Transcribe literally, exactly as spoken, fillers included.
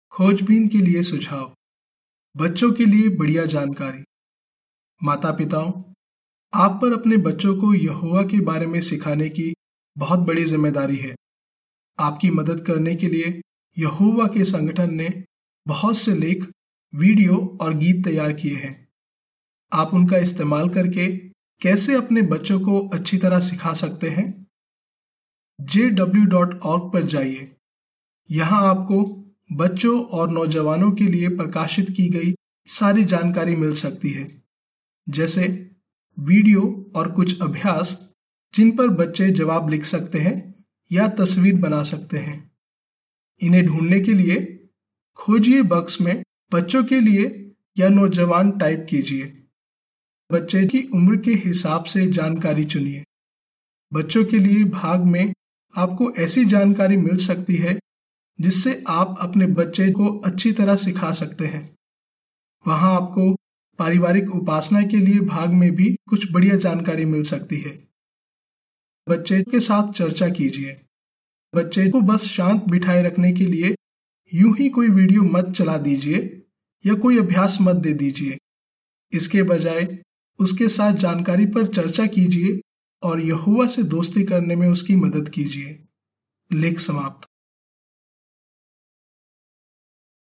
खोजबीन के लिए सुझाव, बच्चों के लिए बढ़िया जानकारी। माता पिताओं, आप पर अपने बच्चों को यहोवा के बारे में सिखाने की बहुत बड़ी जिम्मेदारी है। आपकी मदद करने के लिए यहोवा के संगठन ने बहुत से लेख, वीडियो और गीत तैयार किए हैं। आप उनका इस्तेमाल करके कैसे अपने बच्चों को अच्छी तरह सिखा सकते हैं? जे डब्ल्यू डॉट ऑर्ग पर जाइए। यहाँ आपको बच्चों और नौजवानों के लिए प्रकाशित की गई सारी जानकारी मिल सकती है, जैसे वीडियो और कुछ अभ्यास जिन पर बच्चे जवाब लिख सकते हैं या तस्वीर बना सकते हैं। इन्हें ढूंढने के लिए खोजिए बॉक्स में बच्चों के लिए या नौजवान टाइप कीजिए। बच्चे की उम्र के हिसाब से जानकारी चुनिए। बच्चों के लिए भाग में आपको ऐसी जानकारी मिल सकती है जिससे आप अपने बच्चे को अच्छी तरह सिखा सकते हैं। वहां आपको पारिवारिक उपासना के लिए भाग में भी कुछ बढ़िया जानकारी मिल सकती है। बच्चे के साथ चर्चा कीजिए। बच्चे को बस शांत बिठाए रखने के लिए यूं ही कोई वीडियो मत चला दीजिए या कोई अभ्यास मत दे दीजिए। इसके बजाय उसके साथ जानकारी पर चर्चा कीजिए और यहोवा से दोस्ती करने में उसकी मदद कीजिए। लेख समाप्त।